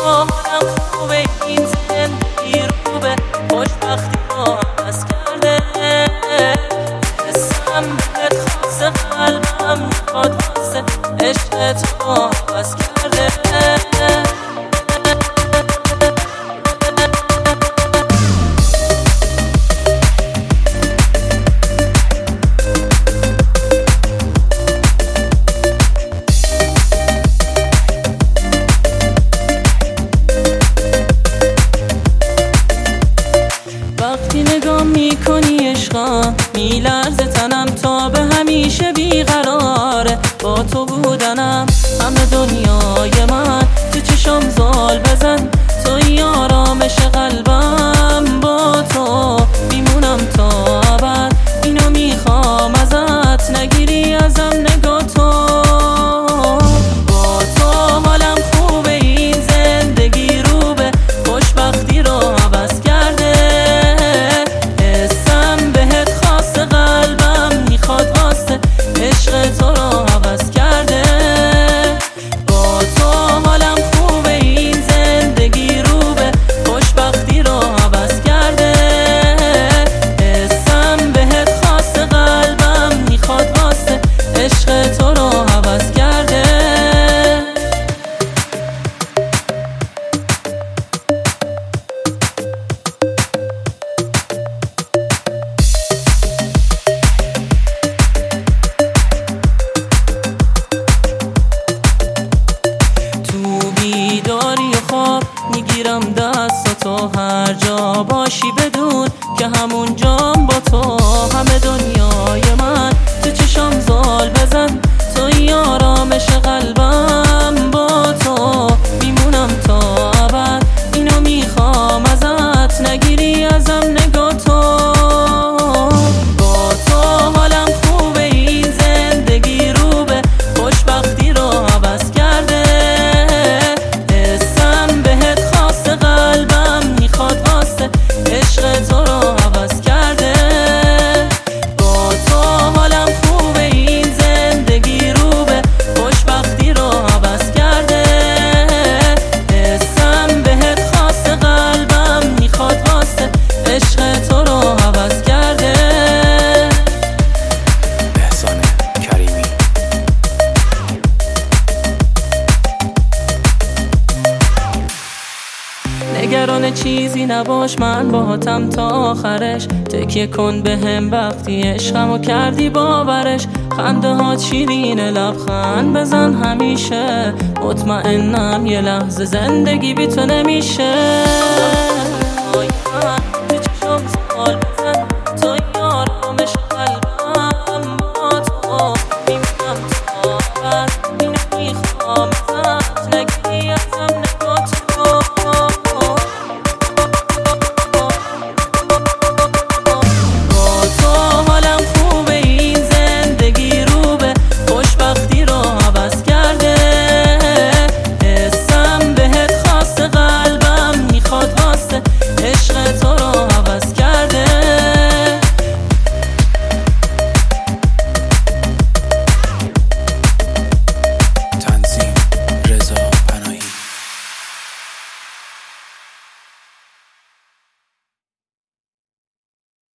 حالم خوبه، این زندگی رو به خوشبختی رو عوض کرده. حسم بهت خاصه، قلبم میخواد واسه عشق تو عوض کرده. وقتی نگاه میکنی عشقم میلرزه تنم، تا به همیشه بیقراره با تو بودنم. همه دنیای من تو چشم زال بزن، توی آرامش قلبم، با تو میمونم تا ابد. اینو میخوام ازت، نگیری ازم نگاه تو. با تو حالم خوبه، این زندگی رو به خوشبختی رو عوض کرده. حسم بهت خاصه، قلبم میخواد واسه عشق تو رو عوض کرده. با تو حالم خوبه، این زندگی رو به خوشبختی رو عوض کرده. حسم بهت خاصه، قلبم میخواد واسه عشق تو رو عوض کرده. بیداری و خواب میگیرم دستاتو، هر جا باشی بدون که همون جام با تو. همه دنیای من تو چشم زال بزن، توی آرامش قلبم، با تو میمونم تا ابد. اینو میخوام ازت، نگیری ازم نگاه تو. با تو حالم خوبه، این زندگی رو به خوشبختی رو عوض کرده. عشق تو رو عوض کرده. با تو حالم خوبه، این زندگی رو به خوشبختی رو عوض کرده. حسم بهت خاصه، قلبم میخواد واسه عشق تو رو عوض کرده. احسان کریمی. نگران چیزی نباش، من باهاتم تا آخرش. تکیه کن به هم وقتی عشقمو کردی باورش. خنده هات شیرینه، لبخند بزن همیشه. مطمئنم یه لحظه زندگی بی تو نمیشه.